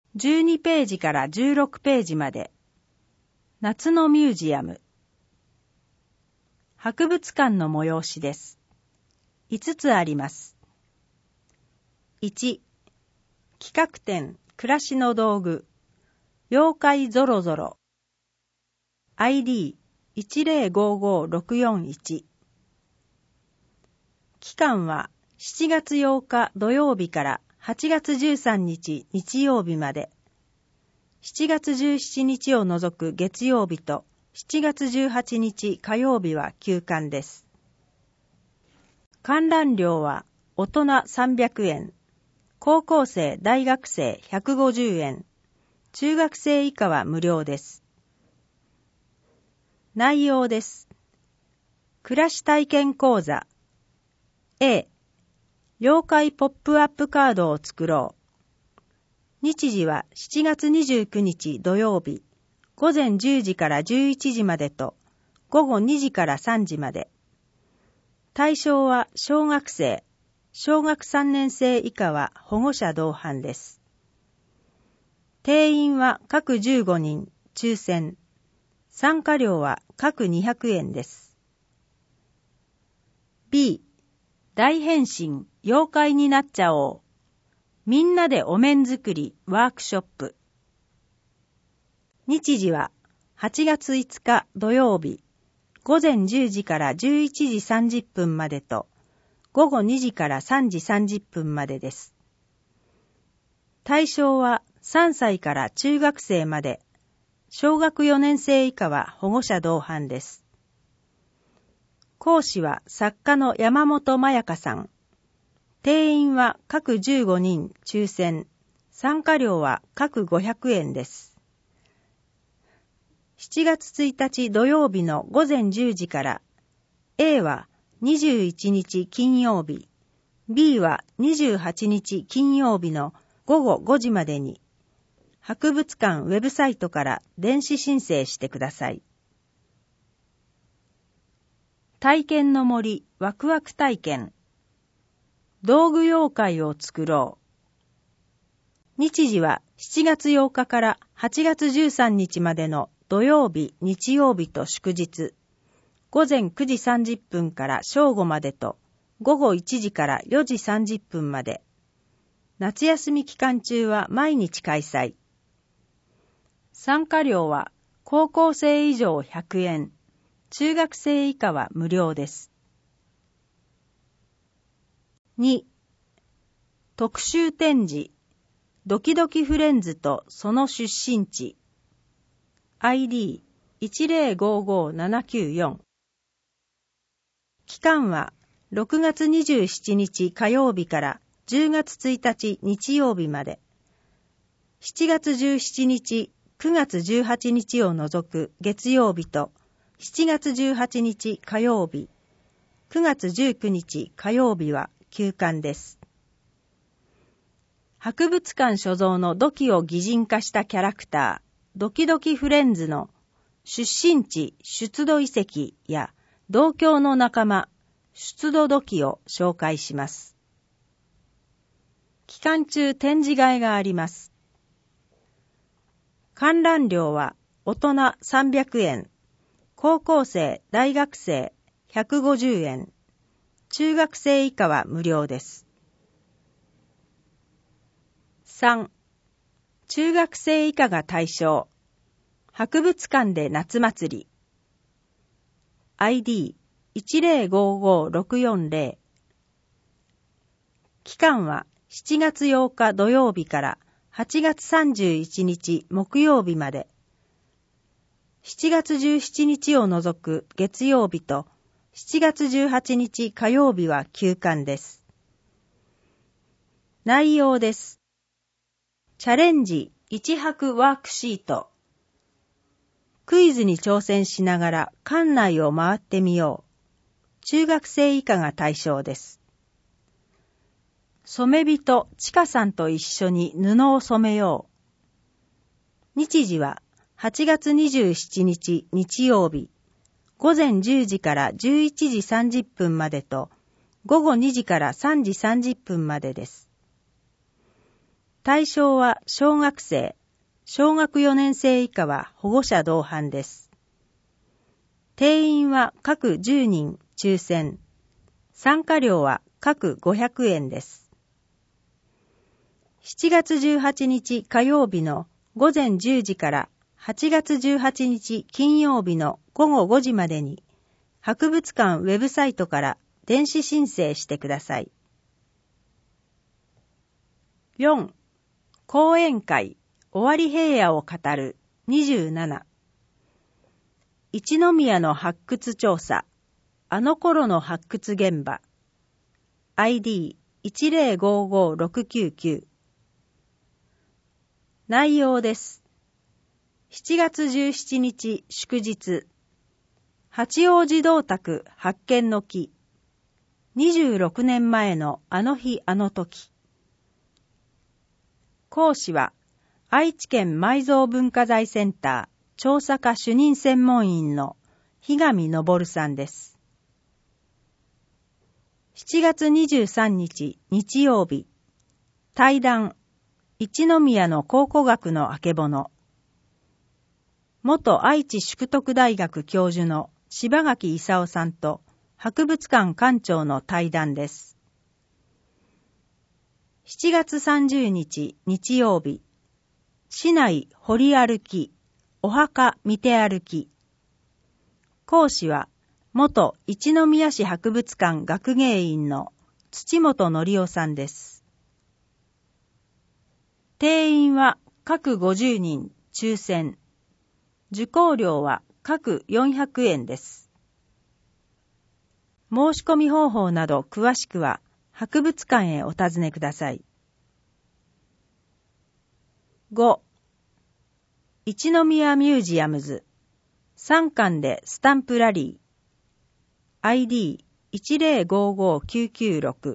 12ページから16ページまで。夏のミュージアム。博物館の催しです。5つあります。1、企画展、暮らしの道具、妖怪ぞろぞろ。ID1055641。期間は7月8日土曜日から8月13日日曜日まで。7月17日を除く月曜日と7月18日火曜日は休館です。観覧料は大人300円、高校生・大学生150円、中学生以下は無料です。内容です。暮らし体験講座 A、妖怪ポップアップカードを作ろう。日時は7月29日土曜日、午前10時から11時までと、午後2時から3時まで。対象は小学生、小学3年生以下は保護者同伴です。定員は各15人、抽選。参加料は各200円です。B、大変身、妖怪になっちゃおう。みんなでお面作りワークショップ。日時は8月5日土曜日、午前10時から11時30分までと、午後2時から3時30分までです。対象は3歳から中学生まで、小学4年生以下は保護者同伴です。講師は作家の山本まやかさん。定員は各15人抽選。参加料は各500円です。7月1日土曜日の午前10時から、A は21日金曜日、B は28日金曜日の午後5時までに、博物館ウェブサイトから電子申請してください。体験の森ワクワク体験。道具妖怪を作ろう。日時は7月8日から8月13日までの土曜日、日曜日と祝日。午前9時30分から正午までと、午後1時から4時30分まで。夏休み期間中は毎日開催。参加料は高校生以上100円、中学生以下は無料です。2、特集展示、ドキドキフレンズとその出身地。ID1055794。期間は6月27日火曜日から10月1日日曜日まで。7月17日、9月18日を除く月曜日と7月18日火曜日、9月19日火曜日は休館です。博物館所蔵の土器を擬人化したキャラクター、ドキドキフレンズの出身地出土遺跡や同郷の仲間、出土土器を紹介します。期間中展示会があります。観覧料は大人300円、高校生・大学生150円、中学生以下は無料です。3、中学生以下が対象。博物館で夏祭り。ID1055640。期間は7月8日土曜日から8月31日木曜日まで。7月17日を除く月曜日と7月18日火曜日は休館です。内容です。チャレンジ1泊ワークシート。クイズに挑戦しながら館内を回ってみよう。中学生以下が対象です。染め人ちかさんと一緒に布を染めよう。日時は8月27日日曜日、午前10時から11時30分までと、午後2時から3時30分までです。 対象は小学生、小学4年生以下は保護者同伴です。定員は各10人抽選。参加料は各500円です。7月18日火曜日の午前10時から8月18日金曜日の午後5時までに、博物館ウェブサイトから電子申請してください。4. 講演会尾張平野を語る27。一宮の発掘調査、あの頃の発掘現場。ID1055699。内容です。7月17日祝日。八王子銅鐸発見の木。26年前のあの日あの時。講師は愛知県埋蔵文化財センター調査課主任専門員の日上昇さんです。7月23日日曜日。対談一宮の考古学のあけぼの。元愛知淑徳大学教授の柴垣勲さんと博物館館長の対談です。7月30日日曜日。市内掘り歩き、お墓見て歩き。講師は元一宮市博物館学芸員の土本則夫さんです。定員は各50人抽選。受講料は各400円です。申し込み方法など詳しくは博物館へお尋ねください。5. 一宮ミュージアムズ3巻でスタンプラリー ID1055996。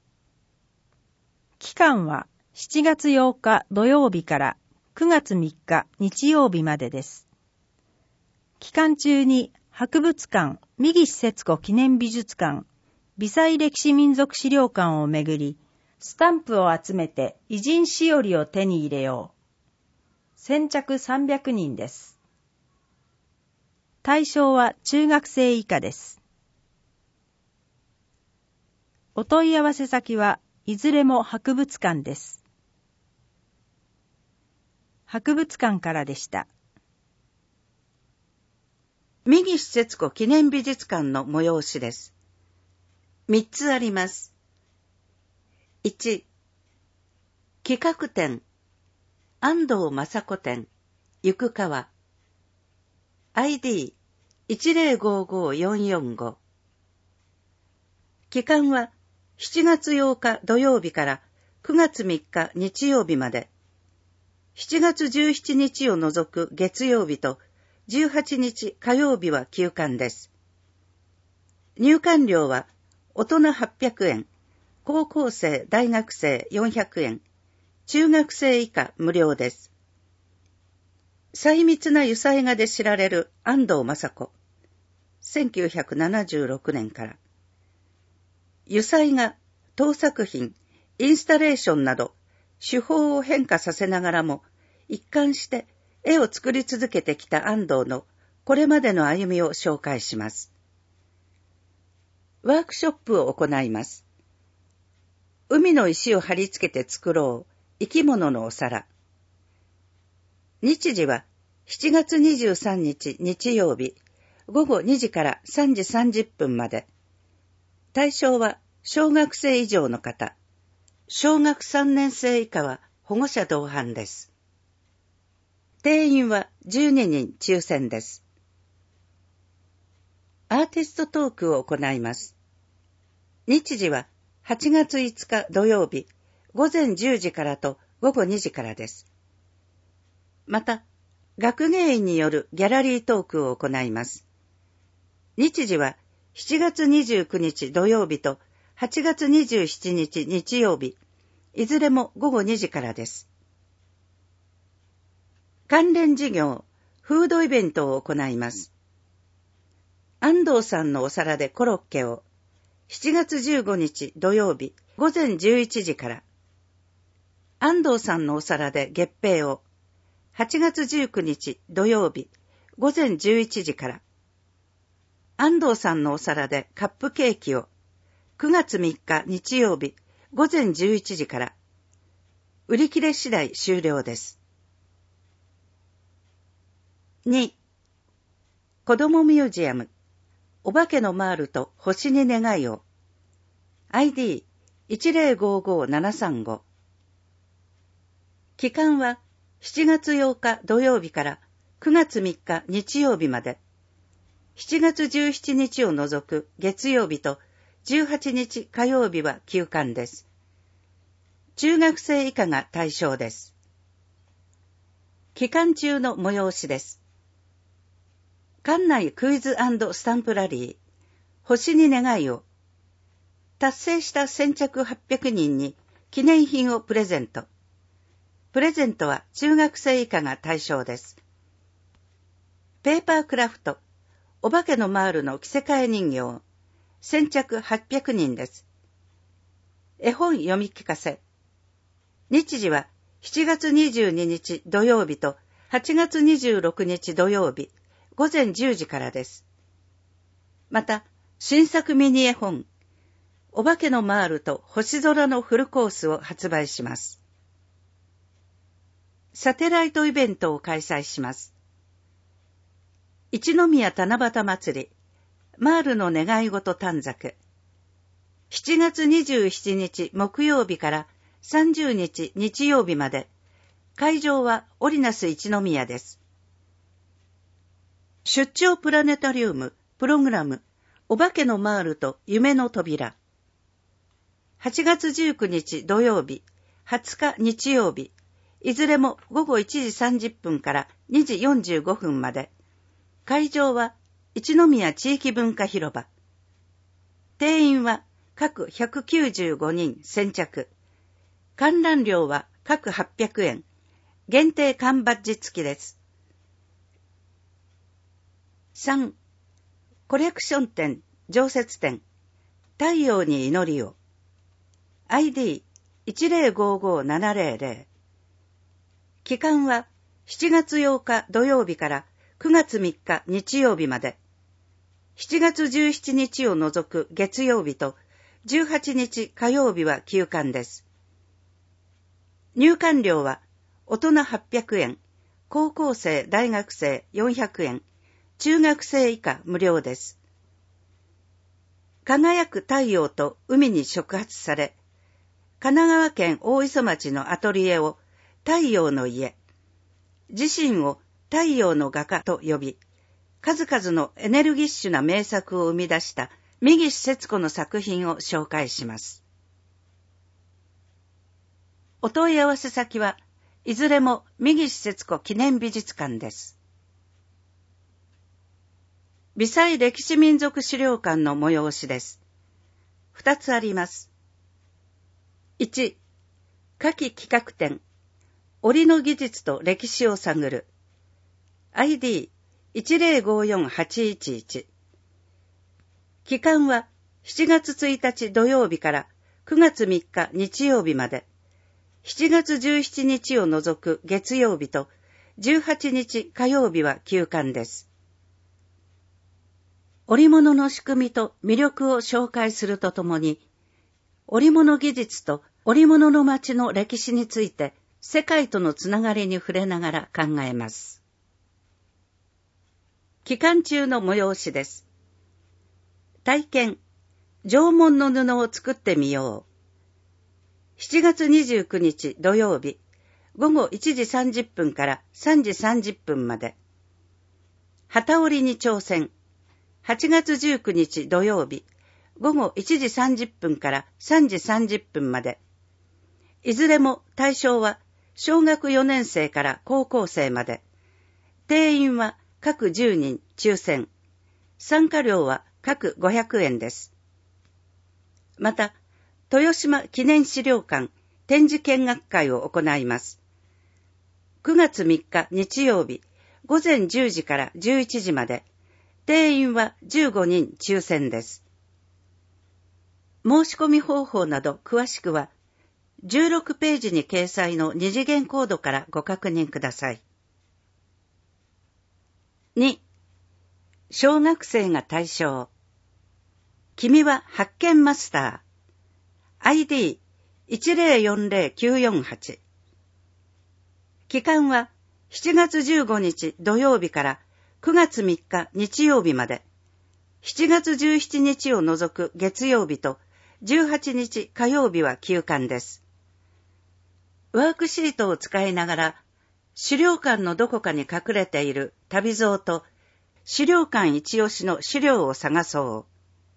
期間は7月8日土曜日から9月3日日曜日までです。期間中に博物館三岸節子記念美術館微細歴史民族資料館をめぐり、スタンプを集めて偉人しおりを手に入れよう。先着300人です。対象は中学生以下です。お問い合わせ先はいずれも博物館です。博物館からでした。 三岸節子記念美術館の催しです。3つあります。1、企画展、安藤雅子展、行く川。ID1055445。期間は7月8日土曜日から9月3日日曜日まで。7月17日を除く月曜日と18日火曜日は休館です。入館料は大人800円、高校生、大学生400円、中学生以下無料です。細密な油彩画で知られる安藤雅子。1976年から。油彩画、陶作品、インスタレーションなど、手法を変化させながらも、一貫して絵を作り続けてきた安藤のこれまでの歩みを紹介します。ワークショップを行います。海の石を貼り付けて作ろう、生き物のお皿。日時は7月23日日曜日、午後2時から3時30分まで。対象は小学生以上の方。小学3年生以下は保護者同伴です。定員は12人抽選です。アーティストトークを行います。日時は8月5日土曜日、午前10時からと午後2時からです。また、学芸員によるギャラリートークを行います。日時は7月29日土曜日と8月27日日曜日、いずれも午後2時からです。関連事業、フードイベントを行います。安藤さんのお皿でコロッケを、7月15日土曜日、午前11時から。 安藤さんのお皿で月餅を、8月19日土曜日午前11時から、安藤さんのお皿でカップケーキを、9月3日日曜日午前11時から、売り切れ次第終了です。2. 子どもミュージアム、お化けのマールと星に願いを、ID1055-735。期間は7月8日土曜日から9月3日日曜日まで、7月17日を除く月曜日と18日火曜日は休館です。中学生以下が対象です。期間中の催しです。館内クイズ&スタンプラリー、星に願いを、達成した先着800人に記念品をプレゼント。プレゼントは中学生以下が対象です。ペーパークラフト、お化けのマールの着せ替え人形、先着800人です。絵本読み聞かせ。日時は7月22日土曜日と8月26日土曜日、午前10時からです。また、新作ミニ絵本、お化けのマールと星空のフルコースを発売します。サテライトイベントを開催します。一宮七夕祭り、マールの願い事短冊。7月27日木曜日から30日日曜日まで、会場はオリナス一宮です。出張プラネタリウム、プログラム、お化けのマールと夢の扉。8月19日土曜日、20日日曜日、いずれも午後1時30分から2時45分まで。会場は一宮地域文化広場。定員は各195人先着。観覧料は各800円。限定缶バッジ付きです。3. コレクション展、常設展、太陽に祈りを。ID1055-700。期間は7月8日土曜日から9月3日日曜日まで、7月17日を除く月曜日と18日火曜日は休館です。入館料は大人800円、高校生、大学生400円、中学生以下無料です。輝く太陽と海に触発され、神奈川県大磯町のアトリエを太陽の家、自身を太陽の画家と呼び、数々のエネルギッシュな名作を生み出した三岸節子の作品を紹介します。お問い合わせ先はいずれも三岸節子記念美術館です。微細歴史民族資料館の催しです。2つあります。1、夏季企画展、織の技術と歴史を探る。ID1054-811。期間は7月1日土曜日から9月3日日曜日まで、7月17日を除く月曜日と18日火曜日は休館です。織物の仕組みと魅力を紹介するとともに、織物技術と織物の町の歴史について世界とのつながりに触れながら考えます。期間中の催しです。体験、縄文の布を作ってみよう。7月29日土曜日、午後1時30分から3時30分まで。機織りに挑戦。8月19日土曜日、午後1時30分から3時30分まで。いずれも対象は小学4年生から高校生まで。定員は各10人抽選。参加料は各500円です。また、豊島記念資料館展示見学会を行います。9月3日日曜日、午前10時から11時まで。定員は15人抽選です。申し込み方法など詳しくは、 16ページに掲載の二次元コードからご確認ください。2、小学生が対象。君は発見マスター。ID1040-948。期間は7月15日土曜日から9月3日日曜日まで。7月17日を除く月曜日と18日火曜日は休館です。ワークシートを使いながら、資料館のどこかに隠れている旅像と資料館一押しの資料を探そう。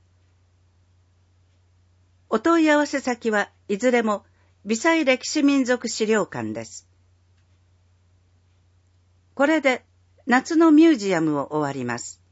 お問い合わせ先はいずれも微細歴史民族資料館です。これで夏のミュージアムを終わります。